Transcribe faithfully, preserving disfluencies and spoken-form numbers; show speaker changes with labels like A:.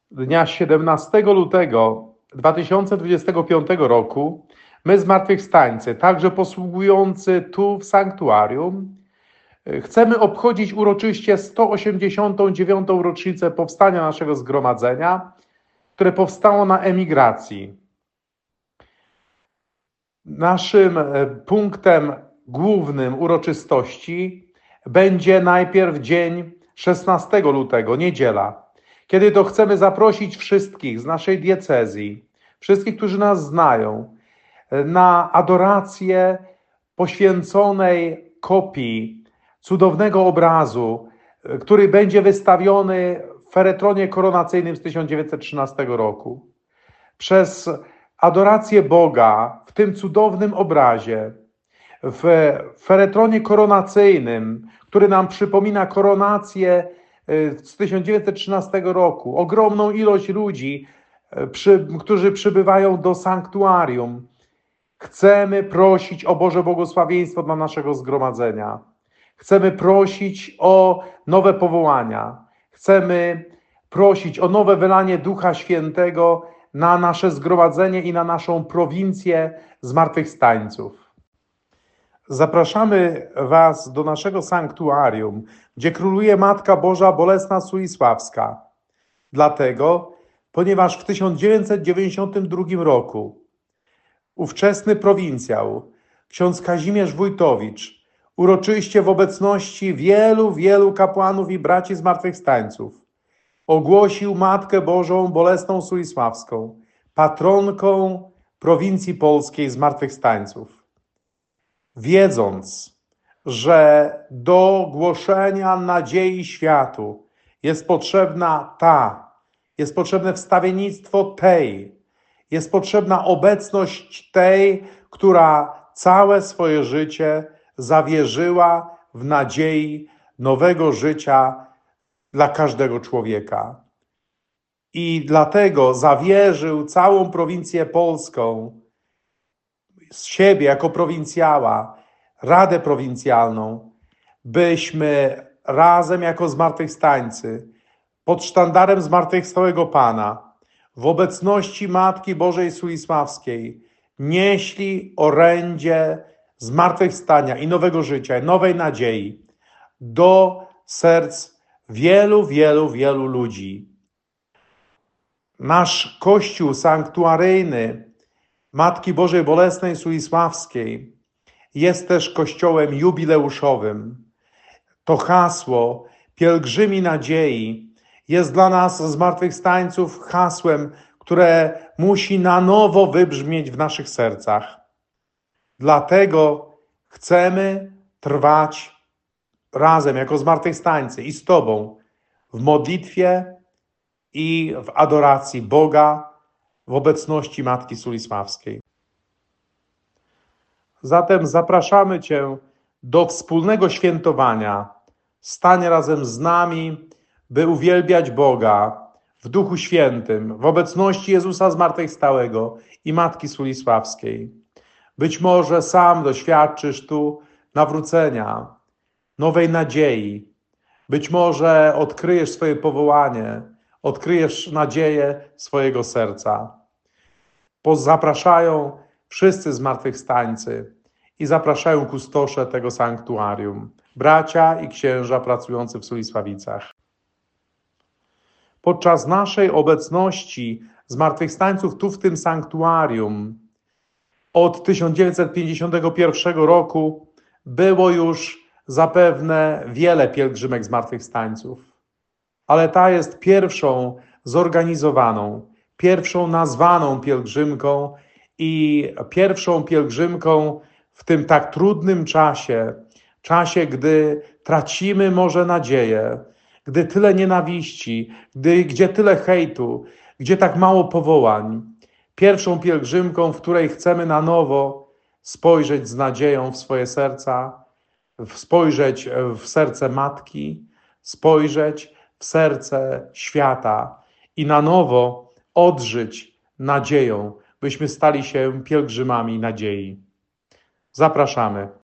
A: Dnia siedemnastego lutego dwa tysiące dwudziestego piątego roku my, zmartwychwstańcy, także posługujący tu w sanktuarium, chcemy obchodzić uroczyście sto osiemdziesiątą dziewiątą rocznicę powstania naszego zgromadzenia, które powstało na emigracji. Naszym punktem głównym uroczystości będzie najpierw dzień szesnastego lutego, niedziela, kiedy to chcemy zaprosić wszystkich z naszej diecezji, wszystkich, którzy nas znają, na adorację poświęconej kopii cudownego obrazu, który będzie wystawiony w feretronie koronacyjnym z tysiąc dziewięćset trzynastego roku. Przez adorację Boga w tym cudownym obrazie, w feretronie koronacyjnym, który nam przypomina koronację z tysiąc dziewięćset trzynastego roku, ogromną ilość ludzi, przy, którzy przybywają do sanktuarium. Chcemy prosić o Boże błogosławieństwo dla naszego zgromadzenia. Chcemy prosić o nowe powołania. Chcemy prosić o nowe wylanie Ducha Świętego na nasze zgromadzenie i na naszą prowincję zmartwychwstańców. Zapraszamy Was do naszego sanktuarium, gdzie króluje Matka Boża Bolesna Sulisławska. Dlatego, ponieważ w tysiąc dziewięćset dziewięćdziesiątym drugim roku ówczesny prowincjał, ksiądz Kazimierz Wójtowicz, uroczyście w obecności wielu, wielu kapłanów i braci zmartwychwstańców ogłosił Matkę Bożą Bolesną Sulisławską patronką prowincji polskiej zmartwychwstańców. Wiedząc, że do głoszenia nadziei światu jest potrzebna ta, jest potrzebne wstawiennictwo tej, jest potrzebna obecność tej, która całe swoje życie zawierzyła w nadziei nowego życia dla każdego człowieka. I dlatego zawierzył całą prowincję polską, z siebie jako prowincjała, Radę Prowincjalną, byśmy razem jako zmartwychwstańcy, pod sztandarem Zmartwychwstałego Pana, w obecności Matki Bożej Sulisławskiej, nieśli orędzie zmartwychwstania i nowego życia, nowej nadziei do serc wielu, wielu, wielu ludzi. Nasz Kościół sanktuaryjny Matki Bożej Bolesnej Sulisławskiej jest też kościołem jubileuszowym. To hasło pielgrzymi nadziei jest dla nas zmartwychwstańców hasłem, które musi na nowo wybrzmieć w naszych sercach. Dlatego chcemy trwać razem jako zmartwychwstańcy i z Tobą w modlitwie i w adoracji Boga w obecności Matki Sulisławskiej. Zatem zapraszamy Cię do wspólnego świętowania. Stań razem z nami, by uwielbiać Boga w Duchu Świętym, w obecności Jezusa Zmartwychwstałego i Matki Sulisławskiej. Być może sam doświadczysz tu nawrócenia, nowej nadziei. Być może odkryjesz swoje powołanie, odkryjesz nadzieję swojego serca. Zapraszają wszyscy zmartwychwstańcy i zapraszają kustosze tego sanktuarium, bracia i księża pracujący w Sulisławicach. Podczas naszej obecności zmartwychwstańców tu w tym sanktuarium od tysiąc dziewięćset pięćdziesiątego pierwszego roku było już zapewne wiele pielgrzymek zmartwychwstańców, ale ta jest pierwszą zorganizowaną, pierwszą nazwaną pielgrzymką i pierwszą pielgrzymką w tym tak trudnym czasie, czasie, gdy tracimy może nadzieję, gdy tyle nienawiści, gdy, gdzie tyle hejtu, gdzie tak mało powołań. Pierwszą pielgrzymką, w której chcemy na nowo spojrzeć z nadzieją w swoje serca, spojrzeć w serce Matki, spojrzeć w serce świata i na nowo odżyć nadzieją, byśmy stali się pielgrzymami nadziei. Zapraszamy.